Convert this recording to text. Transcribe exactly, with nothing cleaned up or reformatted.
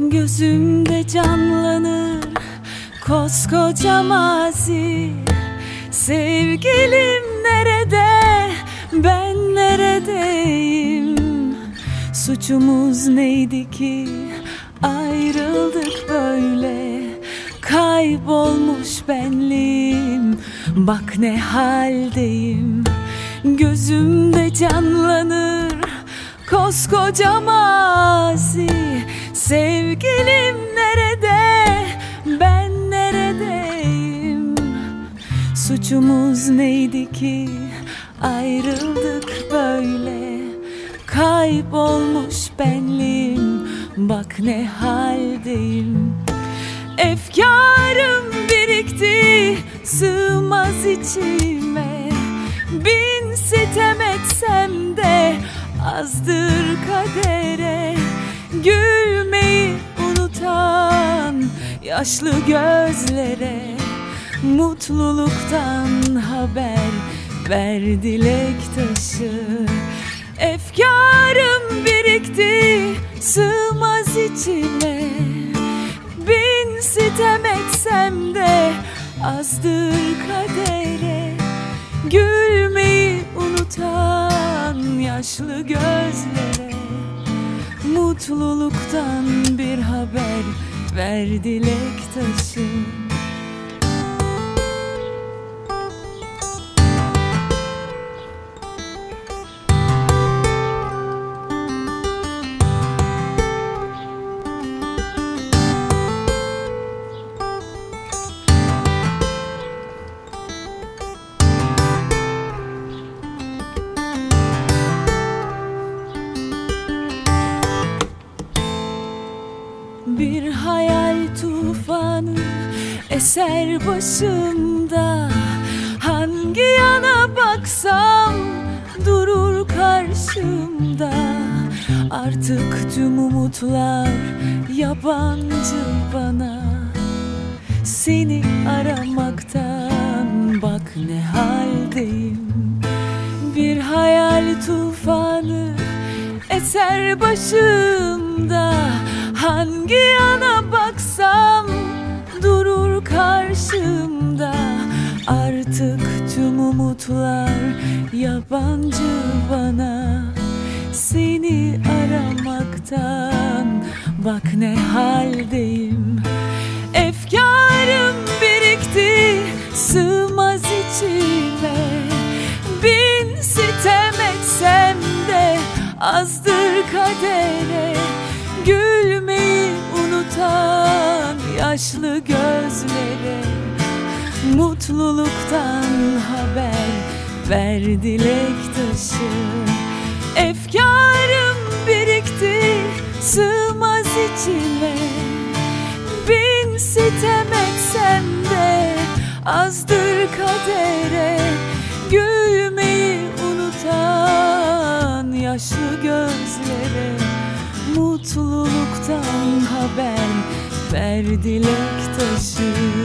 Gözümde canlanır koskoca mazi. Sevgilim nerede, ben neredeyim? Suçumuz neydi ki ayrıldık böyle? Kaybolmuş benliğim, bak ne haldeyim. Gözümde canlanır koskoca mazi. Sevgilim nerede, ben neredeyim? Suçumuz neydi ki ayrıldık böyle? Kaybolmuş benliğim, bak ne haldeyim. Efkarım birikti, sığmaz içime. Bin sitem etsem de azdır kadere. Gülmeyi unutan yaşlı gözlere mutluluktan haber ver dilek taşı. Efkarım birikti, sığmaz içime. Bin sitem etsem de azdır kadere. Gülmeyi unutan yaşlı gözlere mutluluktan bir haber ver dilek taşı. Bir hayal tufanı eser başımda. Hangi yana baksam durur karşımda. Artık tüm umutlar yabancı bana. Seni aramaktan bak ne haldeyim. Bir hayal tufanı eser başımda. Hangi yana baksam durur karşımda. Artık tüm umutlar yabancı bana. Seni aramaktan bak ne haldeyim. Efkarım birikti, sığmaz içime. Bin sitem etsem de azdır kadere. Gülmeyi unutan yaşlı gözlere mutluluktan haber ver dilek taşı. Efkarım birikti, sığmaz içime. Bin sitem etsem de azdır kadere. Gülmeyi unutan yaşlı gözlere mutluluktan haber ver dilek taşı.